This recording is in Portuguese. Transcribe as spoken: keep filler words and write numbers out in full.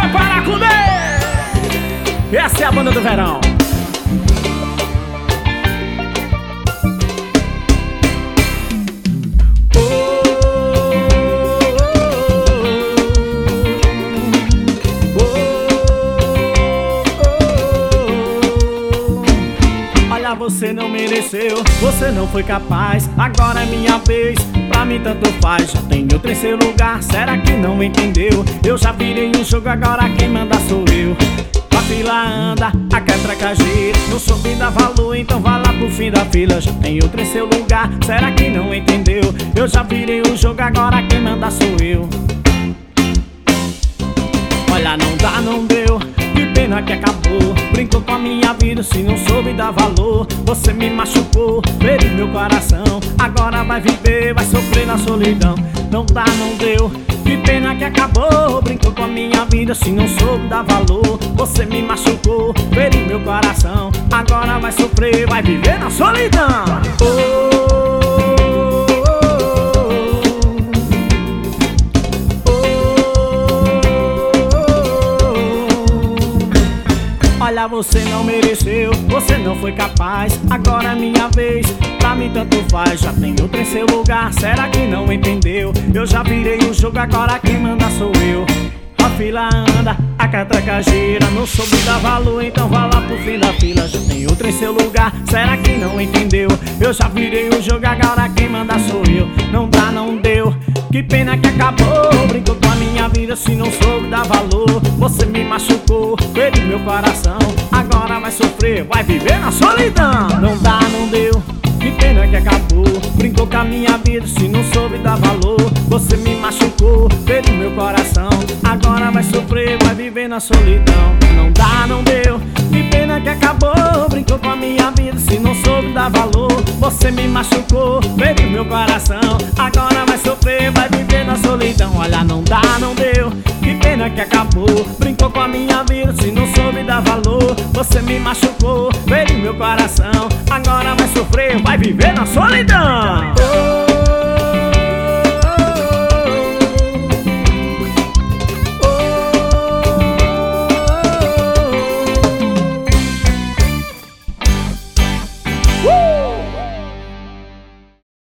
Para comer! Essa é a banda do verão. Você não mereceu, você não foi capaz. Agora é minha vez, pra mim tanto faz. Já tenho o terceiro lugar, será que não entendeu? Eu já virei o jogo, agora quem manda sou eu. A fila anda, a catraca gira. Não soube dar valor, então vá lá pro fim da fila. Já tenho o terceiro lugar, será que não entendeu? Eu já virei o jogo, agora quem manda sou eu. Olha, não dá, não deu, que pena que acabou. Brincou com a minha vida, se não soube dar valor. Você me machucou, feriu meu coração. Agora vai viver, vai sofrer na solidão. Não dá, não deu, que pena que acabou. Brincou com a minha vida, se não soube dar valor. Você me machucou, feriu meu coração. Agora vai sofrer, vai viver na solidão. Oh, olha, você não mereceu, você não foi capaz. Agora é minha vez, pra mim tanto faz. Já tenho o terceiro lugar, será que não entendeu? Eu já virei o jogo, agora quem manda sou eu. A fila anda, a catraca gira. Não soube dar valor, então vá lá pro fim da fila. Já tenho o terceiro lugar, será que não entendeu? Eu já virei o jogo, agora quem manda sou eu. Não dá, não deu, que pena que acabou. Brincou com a minha vida, se não soube dar valor. Você me machucou, feriu meu coração. Agora vai sofrer, vai viver na solidão. Não dá, não deu, que pena que acabou. Brincou com a minha vida, se não soube dar valor. Você me machucou, feriu meu coração. Agora vai sofrer, vai viver na solidão. Não dá, não deu, que pena que acabou. Brincou com a minha vida, se não soube dar valor. Você me machucou, feriu meu coração. Agora vai sofrer, vai viver na solidão. Olha, não dá, não deu, que pena que acabou. Brincou com a minha vida, se não soube dar valor. Você me machucou, feriu meu coração. Agora vai sofrer, vai viver na solidão. Oh,